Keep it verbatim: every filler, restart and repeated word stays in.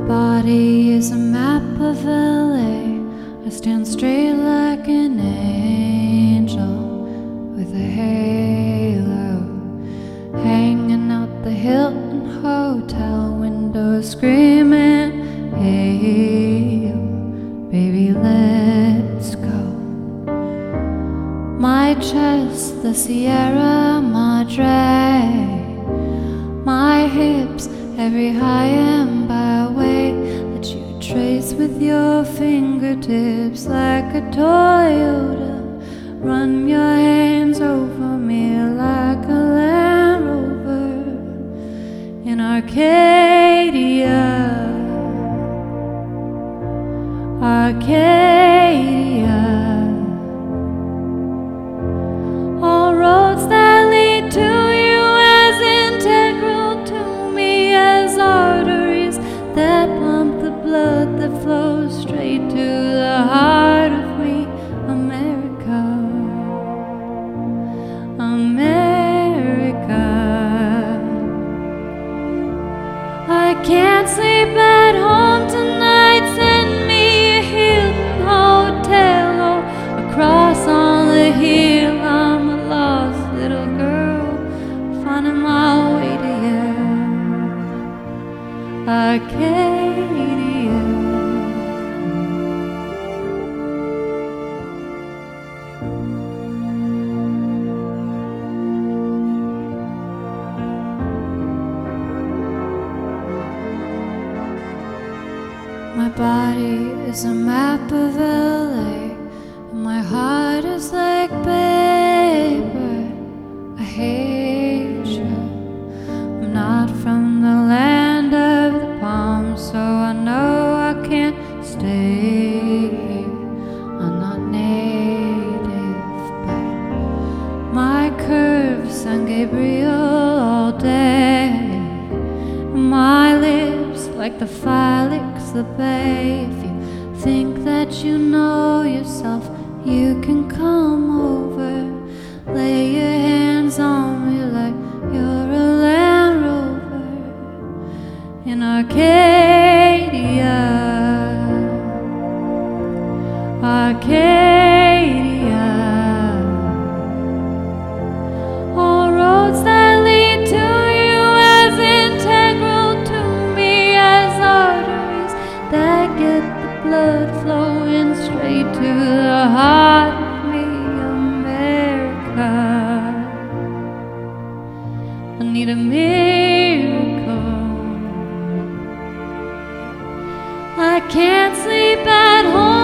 body is a map of L A. I stand straight like an angel with a halo, hanging out the Hilton Hotel window, screaming, hey, baby, let's go. My chest, the Sierra Madre. My hips, every high and byway that you trace with your fingertips like a Toyota. Run your hands over me like a Land Rover in Arcadia. Arcadia. All roads that lead to you as integral to me as arteries that pump the blood that flows straight to the heart of me, America. America. I can't sleep at home tonight. Send me a Hilton hotel or across on the hill. I'm a lost little girl finding my way to you, Arcadia. My body is a map of L A, and my heart is like paper. I hate you. I'm not from the land of the palms, so I know I can't stay here. I'm not native, but my curves, San Gabriel all day. My lips like the Felix the Bay. If you think that you know yourself, you can come over. Lay your hands on me like you're a Land Rover in Arcadia. Arcadia. All roads that lead to you as integral to me as arteries that get the blood flowing straight to the heart of me, America. I need a miracle. I can't sleep at home.